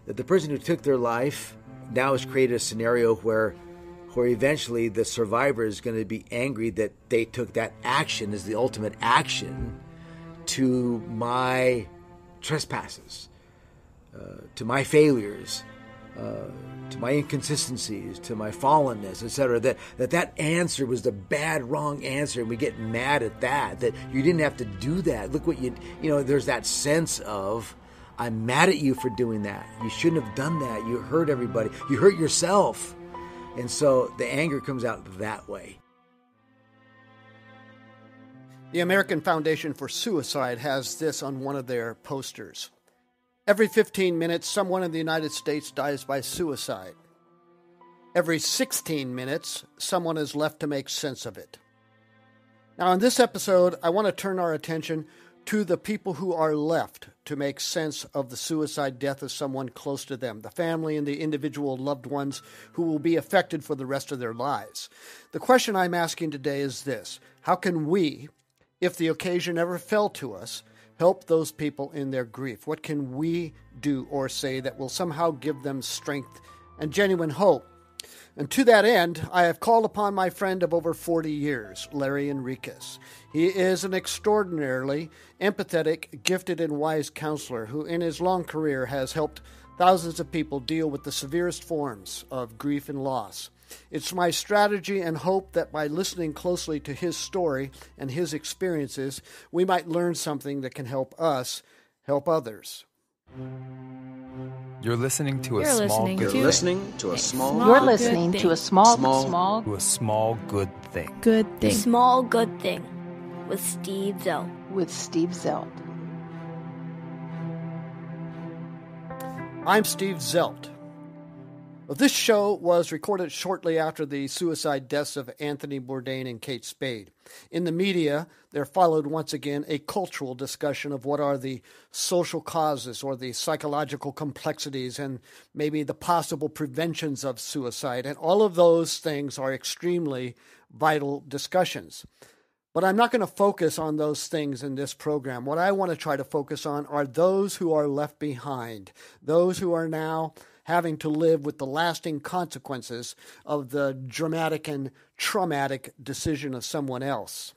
that the person who took their life now has created a scenario where eventually the survivor is going to be angry that they took that action as the ultimate action to my trespasses, to my failures, to my inconsistencies, to my fallenness, etc. That answer was the bad, wrong answer, and we get mad at that you didn't have to do that. Look what there's that sense of, I'm mad at you for doing that. You shouldn't have done that. You hurt everybody. You hurt yourself. And so the anger comes out that way. The American Foundation for Suicide has this on one of their posters. Every 15 minutes, someone in the United States dies by suicide. Every 16 minutes, someone is left to make sense of it. Now, in this episode, I want to turn our attention to the people who are left to make sense of the suicide death of someone close to them, the family and the individual loved ones who will be affected for the rest of their lives. The question I'm asking today is this: how can we, if the occasion ever fell to us, help those people in their grief? What can we do or say that will somehow give them strength and genuine hope? And to that end, I have called upon my friend of over 40 years, Larry Enriquez. He is an extraordinarily empathetic, gifted, and wise counselor who in his long career has helped thousands of people deal with the severest forms of grief and loss. It's my strategy and hope that by listening closely to his story and his experiences, we might learn something that can help us help others. You're listening to a small good thing. Good thing. The Small Good Thing with Steve Zelt. I'm Steve Zelt. Well, this show was recorded shortly after the suicide deaths of Anthony Bourdain and Kate Spade. In the media, there followed once again a cultural discussion of what are the social causes or the psychological complexities and maybe the possible preventions of suicide. And all of those things are extremely vital discussions. But I'm not going to focus on those things in this program. What I want to try to focus on are those who are left behind, those who are now having to live with the lasting consequences of the dramatic and traumatic decision of someone else.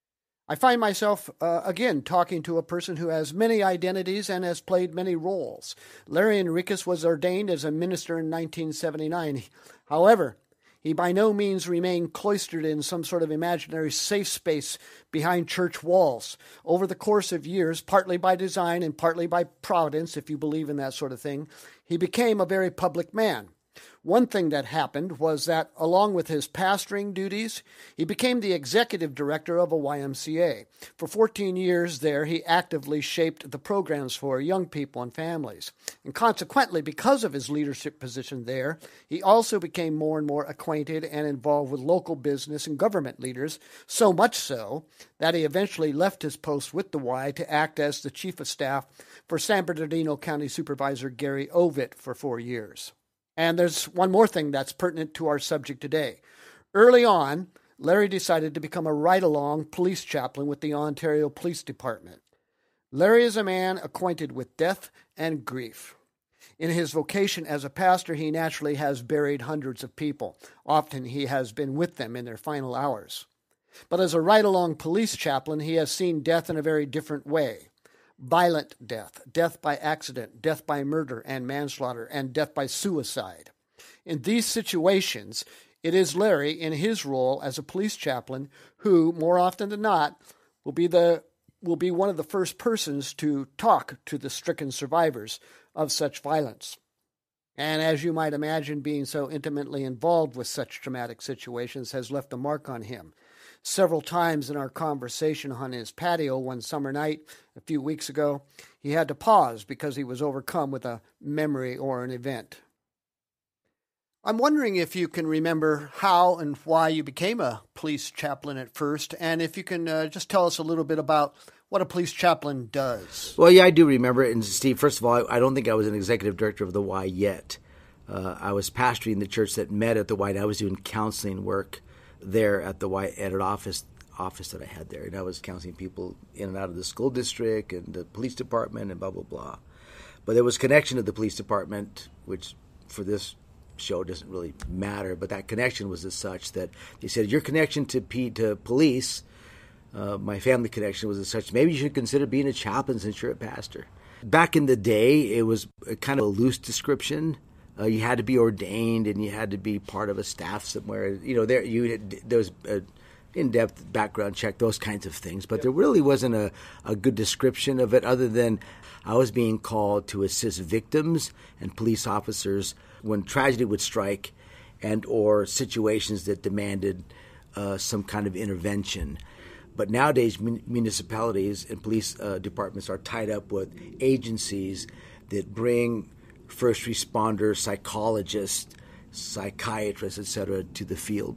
I find myself, again, talking to a person who has many identities and has played many roles. Larry Enriquez was ordained as a minister in 1979. However, he by no means remained cloistered in some sort of imaginary safe space behind church walls. Over the course of years, partly by design and partly by providence, if you believe in that sort of thing, he became a very public man. One thing that happened was that, along with his pastoring duties, he became the executive director of a YMCA. For 14 years there, he actively shaped the programs for young people and families. And consequently, because of his leadership position there, he also became more and more acquainted and involved with local business and government leaders, so much so that he eventually left his post with the Y to act as the chief of staff for San Bernardino County Supervisor Gary Ovitt for 4 years. And there's one more thing that's pertinent to our subject today. Early on, Larry decided to become a ride-along police chaplain with the Ontario Police Department. Larry is a man acquainted with death and grief. In his vocation as a pastor, he naturally has buried hundreds of people. Often he has been with them in their final hours. But as a ride-along police chaplain, he has seen death in a very different way. Violent death, death by accident, death by murder and manslaughter, and death by suicide. In these situations, it is Larry, in his role as a police chaplain, who, more often than not, will be one of the first persons to talk to the stricken survivors of such violence. And as you might imagine, being so intimately involved with such traumatic situations has left a mark on him. Several times in our conversation on his patio one summer night a few weeks ago, he had to pause because he was overcome with a memory or an event. I'm wondering if you can remember how and why you became a police chaplain at first, and if you can just tell us a little bit about what a police chaplain does. Well, yeah, I do remember it. And Steve, first of all, I don't think I was an executive director of the Y yet. I was pastoring the church that met at the Y, and I was doing counseling work there at the Y at an office that I had there, and I was counseling people in and out of the school district and the police department and blah blah blah. But there was connection to the police department, which for this show doesn't really matter, but that connection was as such that they said, your connection to police, my family connection was as such, maybe you should consider being a chaplain since you're a pastor. Back in the day, it was a kind of a loose description. You had to be ordained and you had to be part of a staff somewhere. There was an in-depth background check, those kinds of things. But there really wasn't a good description of it other than I was being called to assist victims and police officers when tragedy would strike and or situations that demanded some kind of intervention. But nowadays, municipalities and police departments are tied up with agencies that bring first responders, psychologists, psychiatrists, etc., to the field.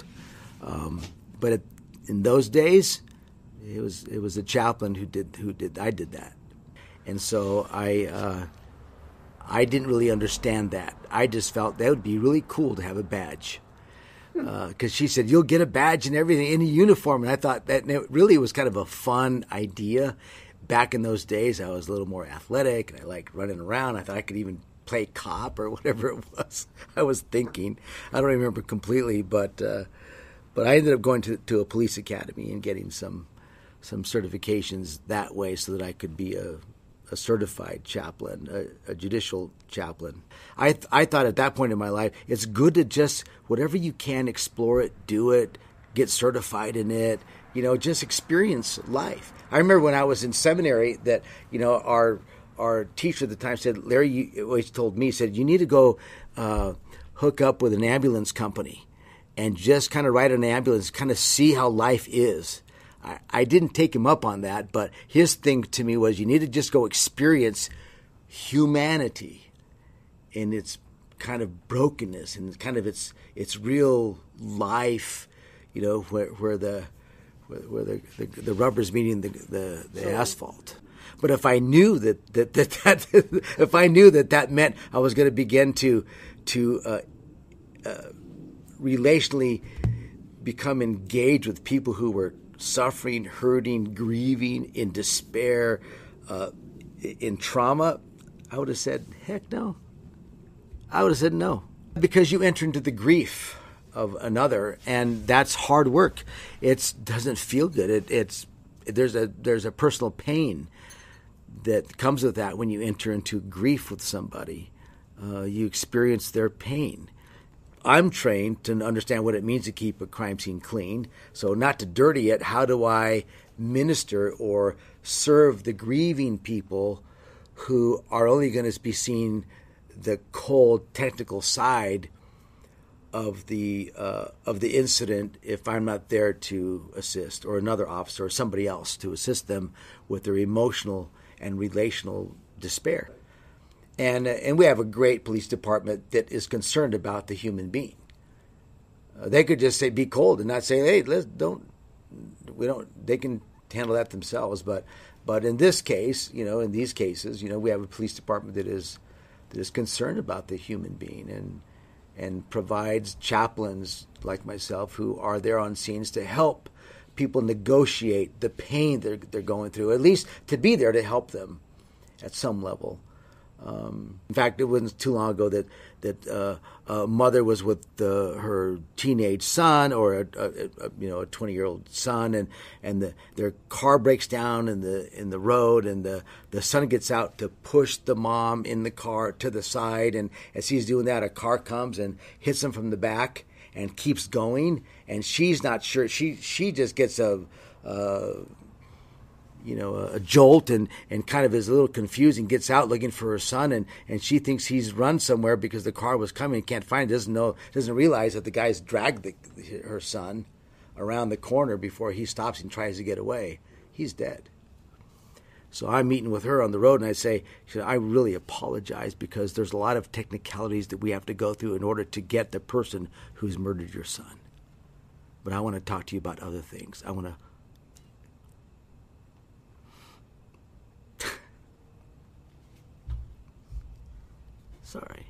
But in those days, it was a chaplain who did. I did that, and so I didn't really understand that. I just felt that would be really cool to have a badge. Because she said, you'll get a badge and everything in a uniform. And I thought that it really was kind of a fun idea. Back in those days, I was a little more athletic and I liked running around. I thought I could even play cop or whatever it was I was thinking. I don't remember completely, but I ended up going to a police academy and getting some certifications that way so that I could be a certified chaplain, a judicial chaplain. I thought at that point in my life, it's good to just, whatever you can, explore it, do it, get certified in it, just experience life. I remember when I was in seminary that, our teacher at the time said, Larry, you always told me, said, you need to go hook up with an ambulance company and just kind of ride an ambulance, kind of see how life is. I didn't take him up on that, but his thing to me was you need to just go experience humanity in its kind of brokenness and kind of its real life, where the rubber's meeting the asphalt. But if I knew that if I knew that meant I was going to begin to relationally become engaged with people who were suffering, hurting, grieving, in despair, in trauma, I would have said, heck no. I would have said no. Because you enter into the grief of another, and that's hard work. It doesn't feel good. There's a personal pain that comes with that when you enter into grief with somebody. You experience their pain. I'm trained to understand what it means to keep a crime scene clean. So not to dirty it, how do I minister or serve the grieving people who are only going to be seeing the cold, technical side of the incident if I'm not there to assist, or another officer or somebody else to assist them with their emotional and relational despair. And we have a great police department that is concerned about the human being. They could just say, be cold and not say, hey, they can handle that themselves. But in this case, in these cases, we have a police department that is concerned about the human being and provides chaplains like myself who are there on scenes to help people negotiate the pain they're going through, at least to be there to help them at some level. In fact, it wasn't too long ago that a mother was with her teenage son, or a 20-year-old son, and their car breaks down in the road, and the son gets out to push the mom in the car to the side, and as he's doing that, a car comes and hits him from the back and keeps going, and she's not sure. She just gets a jolt and kind of is a little confused and gets out looking for her son, and she thinks he's run somewhere because the car was coming and can't find it, doesn't realize that the guy's dragged her son around the corner before he stops and tries to get away. He's dead. So I'm meeting with her on the road, and I say, I really apologize because there's a lot of technicalities that we have to go through in order to get the person who's murdered your son. But I want to talk to you about other things. I want to Sorry.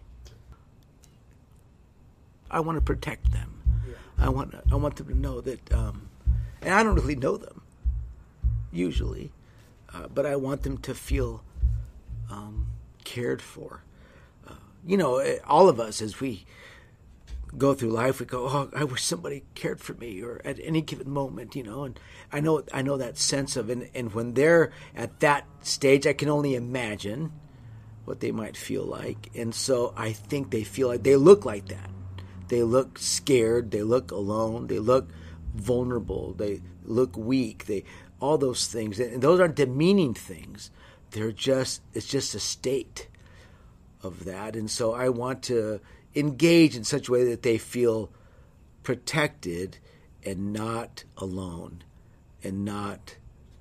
I want to protect them. Yeah. I want them to know that, and I don't really know them, usually, but I want them to feel cared for. All of us, as we go through life, we go, oh, I wish somebody cared for me, or at any given moment, and I know that sense of, and when they're at that stage, I can only imagine what they might feel like. And so I think they feel like they look like that. They look scared, they look alone, they look vulnerable, they look weak, all those things. And those aren't demeaning things. It's just a state of that. And so I want to engage in such a way that they feel protected and not alone, and not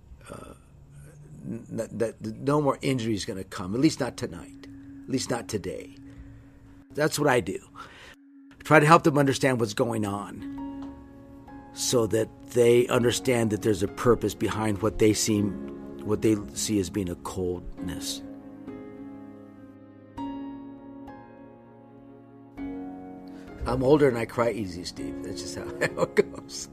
that no more injury is going to come, at least not tonight, at least not today. That's what I do. Try to help them understand what's going on so that they understand that there's a purpose behind what they see as being a coldness. I'm older and I cry easy, Steve. That's just how it goes.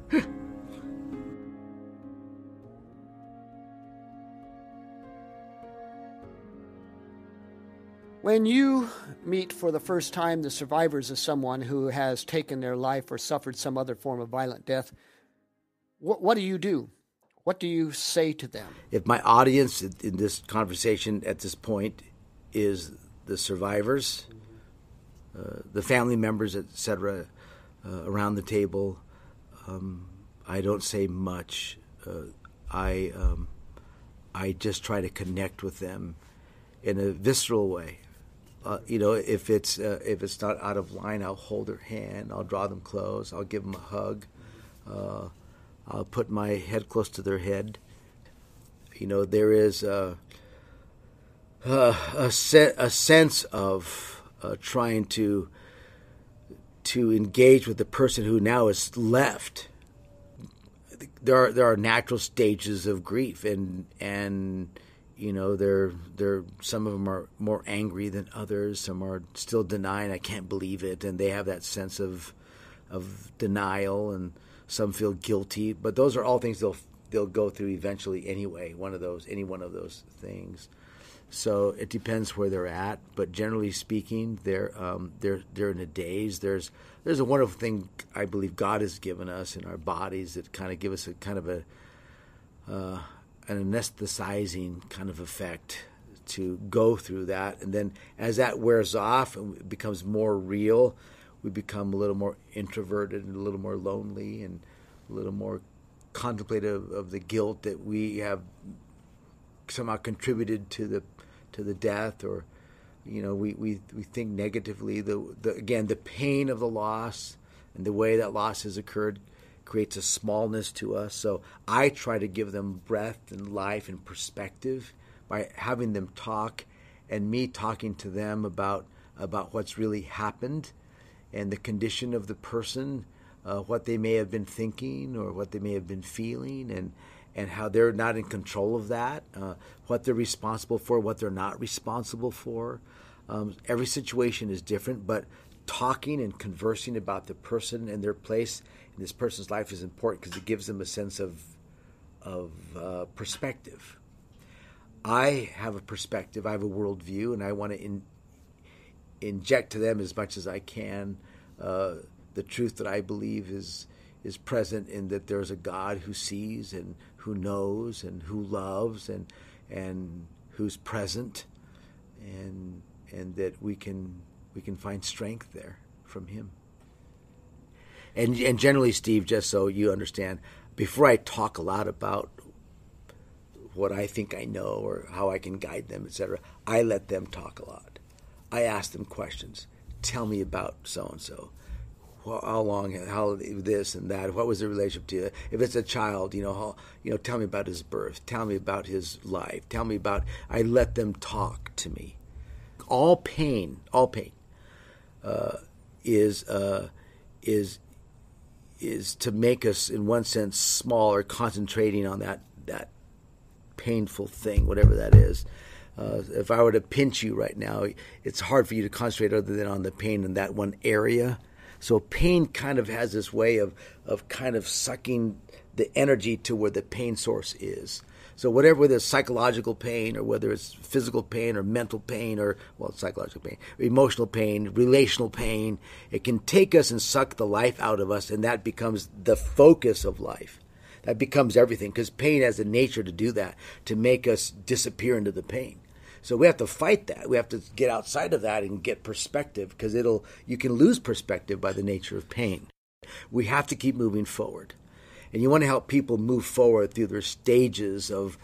When you meet for the first time the survivors of someone who has taken their life or suffered some other form of violent death, what do you do? What do you say to them? If my audience in this conversation at this point is the survivors, the family members, etc., around the table, I don't say much. I just try to connect with them in a visceral way. If it's not out of line, I'll hold their hand, I'll draw them close, I'll give them a hug, I'll put my head close to their head. There is a sense of trying to engage with the person who now is left. There are natural stages of grief, and they're some of them are more angry than others. Some are still denying, I can't believe it, and they have that sense of denial, and some feel guilty. But those are all things they'll go through eventually anyway. Any one of those things. So it depends where they're at, but generally speaking, they're in a daze. There's a wonderful thing I believe God has given us in our bodies that kind of give us an anesthetizing kind of effect to go through that. And then as that wears off and it becomes more real, we become a little more introverted and a little more lonely and a little more contemplative of the guilt that we have somehow contributed to the death, or we think negatively. The pain of the loss and the way that loss has occurred creates a smallness to us. So I try to give them breath and life and perspective by having them talk, and me talking to them about what's really happened and the condition of the person, what they may have been thinking or what they may have been feeling, and how they're not in control of that, what they're responsible for, what they're not responsible for. Every situation is different, but talking and conversing about the person and their place in this person's life is important because it gives them a sense of perspective. I have a perspective, I have a worldview, and I want to inject to them as much as I can the truth that I believe is present in that there's a God who sees and who knows and who loves and who's present, and that we can find strength there from him. And generally, Steve, just so you understand, before I talk a lot about what I think I know or how I can guide them, etc., I let them talk a lot. I ask them questions. Tell me about so-and-so. How long, how this and that, what was the relationship to you? If it's a child, tell me about his birth. Tell me about his life. I let them talk to me. All pain is to make us, in one sense, smaller, concentrating on that painful thing, whatever that is. If I were to pinch you right now, it's hard for you to concentrate other than on the pain in that one area. So pain kind of has this way of kind of sucking the energy to where the pain source is. So whatever, whether it's psychological pain or whether it's physical pain or mental pain or, well, psychological pain, emotional pain, relational pain, it can take us and suck the life out of us, and that becomes the focus of life. That becomes everything, because pain has a nature to do that, to make us disappear into the pain. So we have to fight that. We have to get outside of that and get perspective, because you can lose perspective by the nature of pain. We have to keep moving forward. And you want to help people move forward through their stages of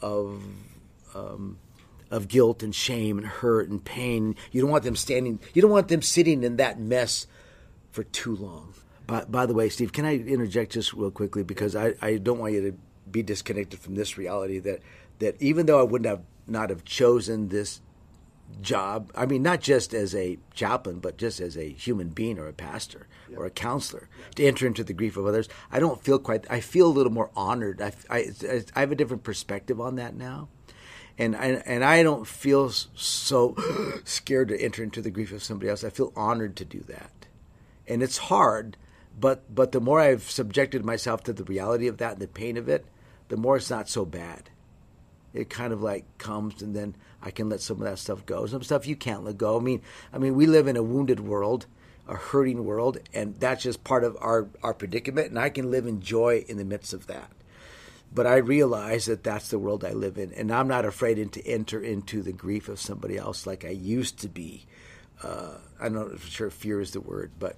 guilt and shame and hurt and pain. You don't want them sitting in that mess for too long. By the way, Steve, can I interject just real quickly, because I don't want you to be disconnected from this reality that even though I would not have chosen this job, I mean, not just as a chaplain, but just as a human being or a pastor or a counselor, to enter into the grief of others, I feel a little more honored. I have a different perspective on that now. And I don't feel so scared to enter into the grief of somebody else. I feel honored to do that. And it's hard, but the more I've subjected myself to the reality of that and the pain of it, the more it's not so bad. It kind of like comes, and then I can let some of that stuff go. Some stuff you can't let go. I mean, we live in a wounded world, a hurting world, and that's just part of our predicament, and I can live in joy in the midst of that. But I realize that that's the world I live in, and I'm not afraid to enter into the grief of somebody else like I used to be. I'm not sure fear is the word, but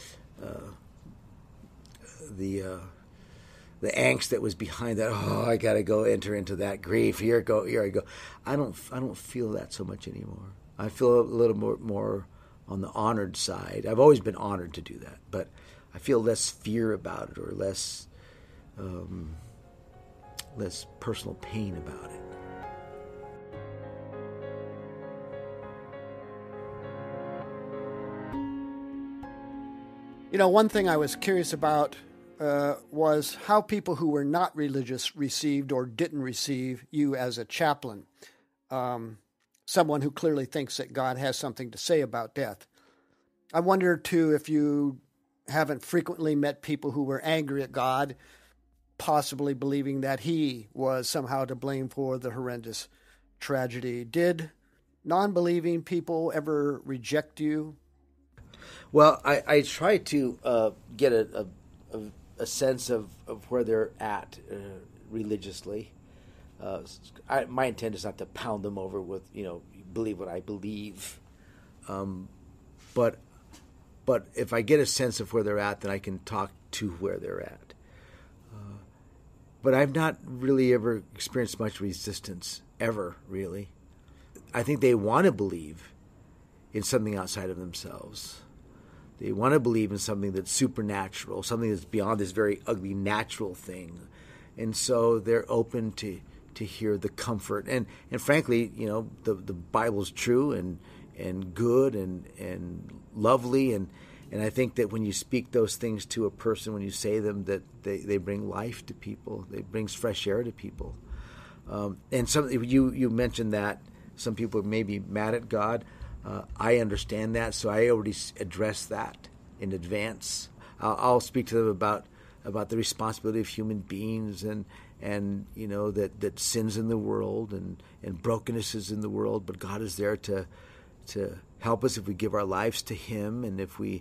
the angst that was behind that. Oh, I got to go enter into that grief. Here I go. I don't feel that so much anymore. I feel a little more on the honored side. I've always been honored to do that, but I feel less fear about it, or less personal pain about it. You know, one thing I was curious about was how people who were not religious received or didn't receive you as a chaplain, someone who clearly thinks that God has something to say about death. I wonder, too, if you haven't frequently met people who were angry at God, possibly believing that he was somehow to blame for the horrendous tragedy. Did non-believing people ever reject you? Well, I try to get a sense of where they're at religiously. My intent is not to pound them over with, believe what I believe. But if I get a sense of where they're at, then I can talk to where they're at. But I've not really ever experienced much resistance, ever, really. I think they want to believe in something outside of themselves. They want to believe in something that's supernatural, something that's beyond this very ugly natural thing. And so they're open to hear the comfort. And frankly, the Bible's true and good and lovely. And I think that when you speak those things to a person, when you say them, that they bring life to people. They brings fresh air to people. And some you mentioned that some people may be mad at God. I understand that, so I already address that in advance. I'll speak to them about the responsibility of human beings and that sin's in the world and brokenness is in the world, but God is there to help us if we give our lives to Him, and if we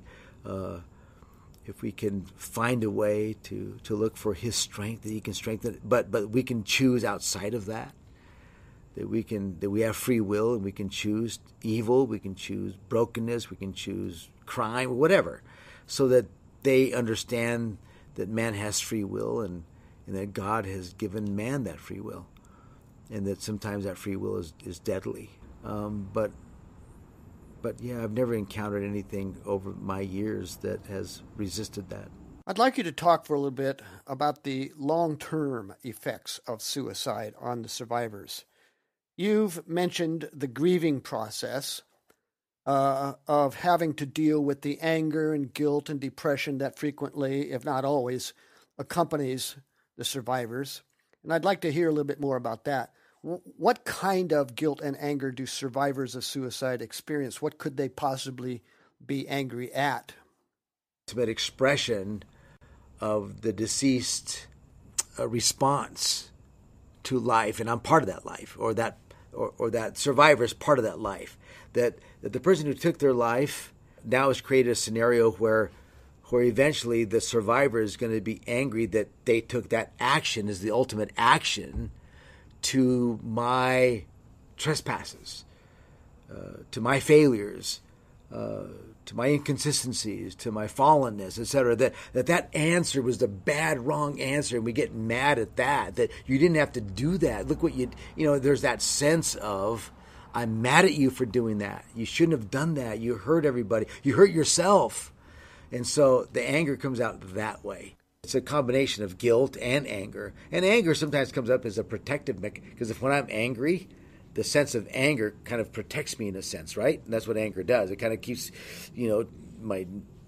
can find a way to look for His strength, that He can strengthen. But we can choose outside of that. That we have free will, and we can choose evil, we can choose brokenness, we can choose crime, whatever, so that they understand that man has free will, and that God has given man that free will, and that sometimes that free will is deadly. But yeah, I've never encountered anything over my years that has resisted that. I'd like you to talk for a little bit about the long-term effects of suicide on the survivors. You've mentioned the grieving process of having to deal with the anger and guilt and depression that frequently, if not always, accompanies the survivors. And I'd like to hear a little bit more about that. What kind of guilt and anger do survivors of suicide experience? What could they possibly be angry at? Ultimate expression of the deceased response to life, and I'm part of that life, or that survivor is part of that life. That the person who took their life now has created a scenario where eventually the survivor is going to be angry that they took that action as the ultimate action to my trespasses, to my failures, to my inconsistencies, to my fallenness, etc. That answer was the bad, wrong answer, and we get mad at that you didn't have to do that. Look what there's that sense of, I'm mad at you for doing that. You shouldn't have done that. You hurt everybody. You hurt yourself. And so the anger comes out that way. It's a combination of guilt and anger. And anger sometimes comes up as a protective mechanism, because when I'm angry, the sense of anger kind of protects me in a sense, right? And that's what anger does. It kind of keeps, my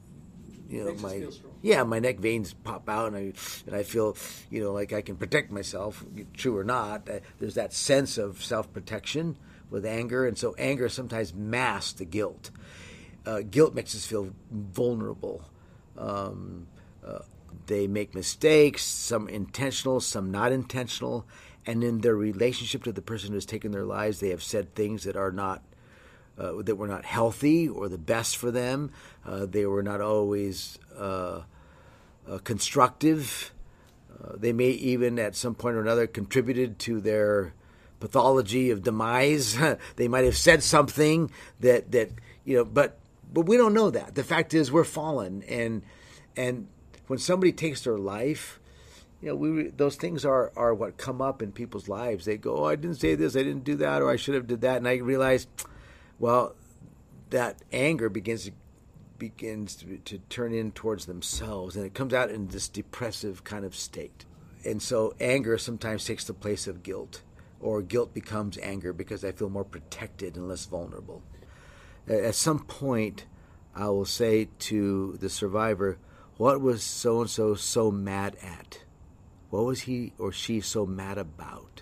neck veins pop out, and I feel, like I can protect myself, true or not. There's that sense of self-protection with anger, and so anger sometimes masks the guilt. Guilt makes us feel vulnerable. They make mistakes, some intentional, some not intentional, and in their relationship to the person who has taken their lives, they have said things that are not that were not healthy or the best for them. They were not always constructive. They may even, at some point or another, contributed to their pathology of demise. They might have said something that but we don't know that. The fact is, we're fallen, and when somebody takes their life, those things are what come up in people's lives. They go, "Oh, I didn't say this, I didn't do that, or I should have did that," and I realize, well, that anger begins to turn in towards themselves, and it comes out in this depressive kind of state. And so anger sometimes takes the place of guilt, or guilt becomes anger because I feel more protected and less vulnerable. At some point, I will say to the survivor, what was so-and-so so mad at? What was he or she so mad about?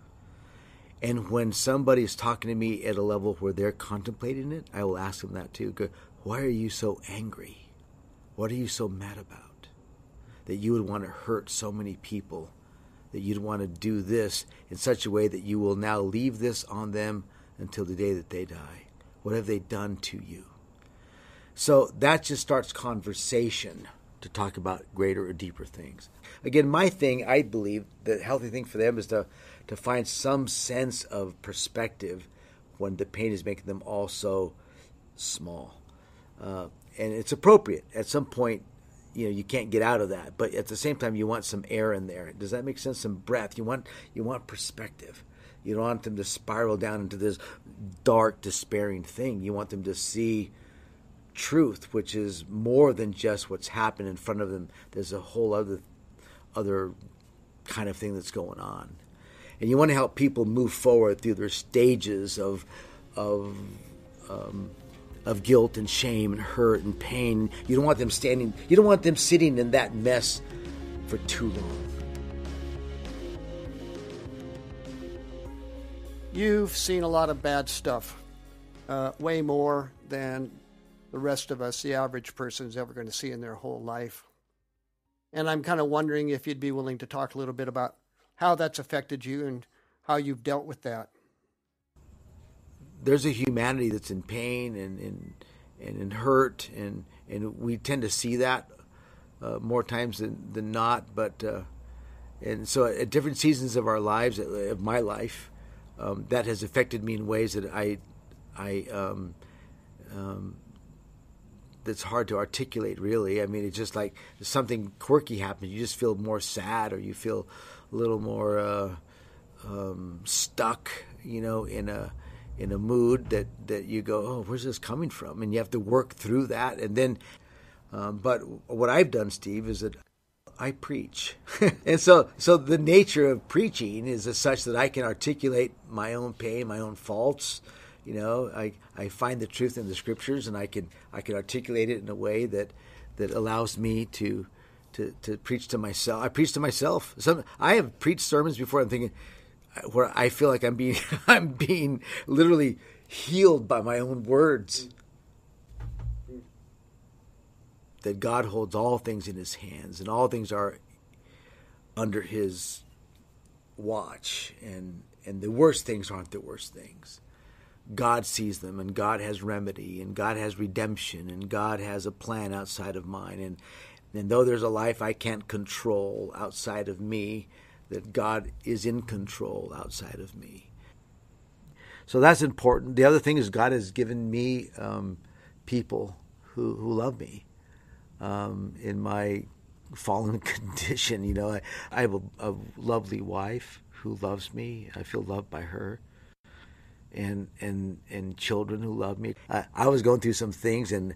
And when somebody is talking to me at a level where they're contemplating it, I will ask them that too. Go, why are you so angry? What are you so mad about? That you would want to hurt so many people, that you'd want to do this in such a way that you will now leave this on them until the day that they die. What have they done to you? So that just starts conversation to talk about greater or deeper things. Again, my thing, I believe, the healthy thing for them is to find some sense of perspective when the pain is making them all so small. And it's appropriate. At some point, you can't get out of that. But at the same time, you want some air in there. Does that make sense? Some breath. You want perspective. You don't want them to spiral down into this dark, despairing thing. You want them to see truth, which is more than just what's happened in front of them. There's a whole other kind of thing that's going on. And you want to help people move forward through their stages of guilt and shame and hurt and pain. You don't want them sitting in that mess for too long. You've seen a lot of bad stuff, way more than the rest of us, the average person, is ever going to see in their whole life. And I'm kind of wondering if you'd be willing to talk a little bit about how that's affected you and how you've dealt with that. There's a humanity that's in pain and in hurt, and we tend to see that more times than not. But and so at different seasons of our lives, of my life, that has affected me in ways that that's hard to articulate, really. I mean, it's just like something quirky happens. You just feel more sad, or you feel a little more stuck, in a mood that you go, oh, where's this coming from? And you have to work through that. And then, but what I've done, Steve, is that I preach. And so the nature of preaching is as such that I can articulate my own pain, my own faults. I find the truth in the scriptures, and I can articulate it in a way that allows me to preach to myself. I preach to myself. I have preached sermons before. I'm thinking, where I feel like I'm being literally healed by my own words. That God holds all things in His hands, and all things are under His watch, and the worst things aren't the worst things. God sees them, and God has remedy, and God has redemption, and God has a plan outside of mine. And though there's a life I can't control outside of me, that God is in control outside of me. So that's important. The other thing is God has given me people who love me in my fallen condition. You know, I have a lovely wife who loves me. I feel loved by her. And children who love me. I was going through some things, and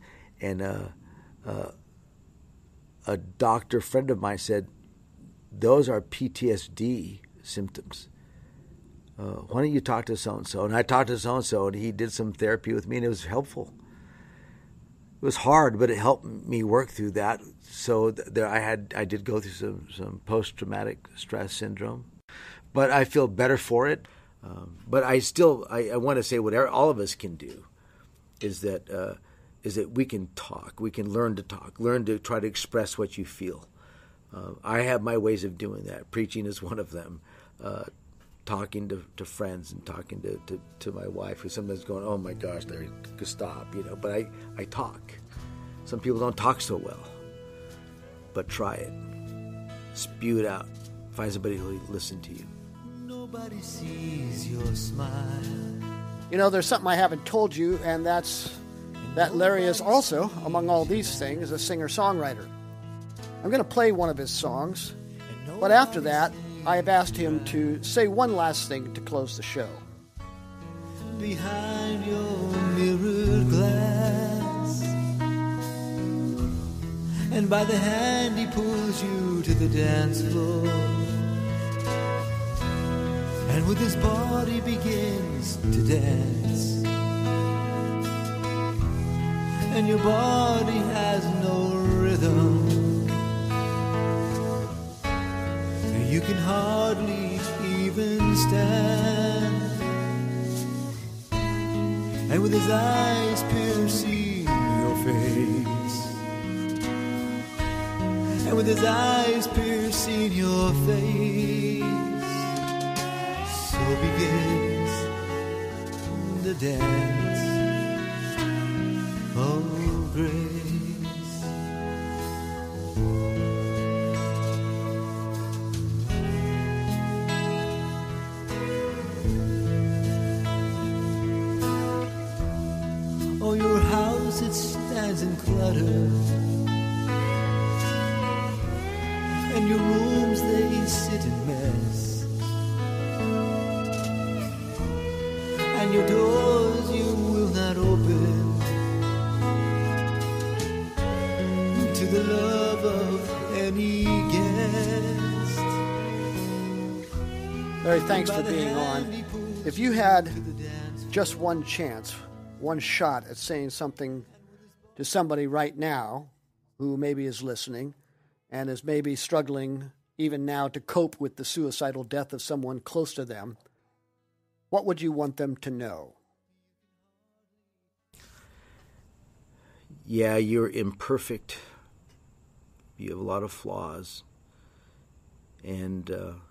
a doctor friend of mine said, those are PTSD symptoms. Why don't you talk to so-and-so? And I talked to so-and-so, and he did some therapy with me, and it was helpful. It was hard, but it helped me work through that. So I did go through some post-traumatic stress syndrome, but I feel better for it. But I want to say what all of us can do is that we can talk. We can learn to talk, learn to try to express what you feel. I have my ways of doing that. Preaching is one of them. Talking to friends and talking to my wife, who's sometimes going, oh my gosh, Larry, stop, you know. But I talk. Some people don't talk so well, but try it. Spew it out. Find somebody who will listen to you. Nobody sees your smile. You know, there's something I haven't told you, and that's that Larry is also, among all these things, a singer-songwriter. I'm going to play one of his songs, but after that, I have asked him to say one last thing to close the show. Behind your mirrored glass, and by the hand he pulls you to the dance floor, and with his body begins to dance, and your body has no rhythm. You can hardly even stand, and with his eyes piercing your face, and with his eyes piercing your face, so begins the dance of grace. Oh, your house, it stands in clutter, and your rooms, they sit in mess, and your doors you will not open to the love of any guest. Larry, thanks for being on. If you had just one chance, one shot at saying something to somebody right now who maybe is listening and is maybe struggling even now to cope with the suicidal death of someone close to them, what would you want them to know? Yeah, you're imperfect. You have a lot of flaws. And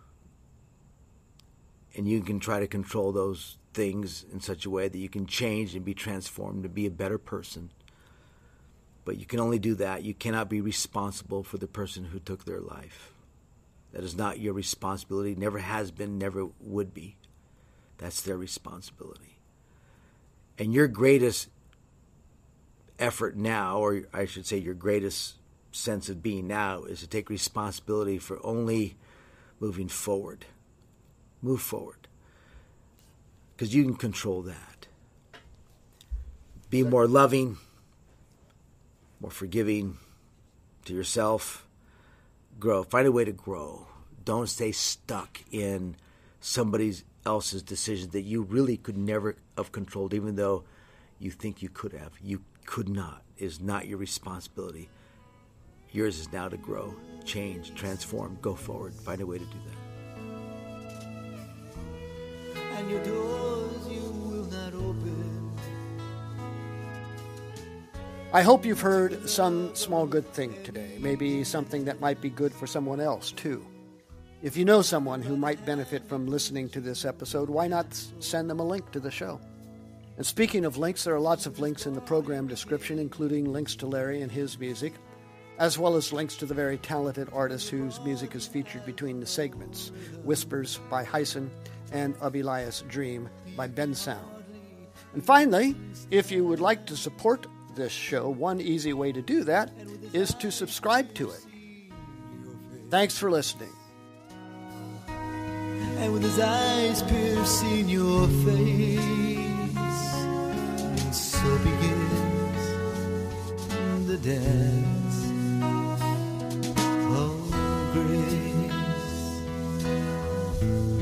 you can try to control those things in such a way that you can change and be transformed to be a better person. But you can only do that. You cannot be responsible for the person who took their life. That is not your responsibility, never has been, never would be. That's their responsibility. And your greatest effort now, or I should say your greatest sense of being now, is to take responsibility for only moving forward. Move forward. Because you can control that. Be more loving, more forgiving to yourself. Grow. Find a way to grow. Don't stay stuck in somebody else's decision that you really could never have controlled, even though you think you could have. You could not. It is not your responsibility. Yours is now to grow, change, transform, go forward. Find a way to do that. And your doors you will not open. I hope you've heard some small good thing today, maybe something that might be good for someone else too. If you know someone who might benefit from listening to this episode, why not send them a link to the show? And speaking of links, there are lots of links in the program description, including links to Larry and his music, as well as links to the very talented artists whose music is featured between the segments, Whispers by Hyson and Of Elias Dream by Bensound. And finally, if you would like to support this show, one easy way to do that is to subscribe to it. Thanks for listening. And with his eyes piercing your face, so begins the dance of grace.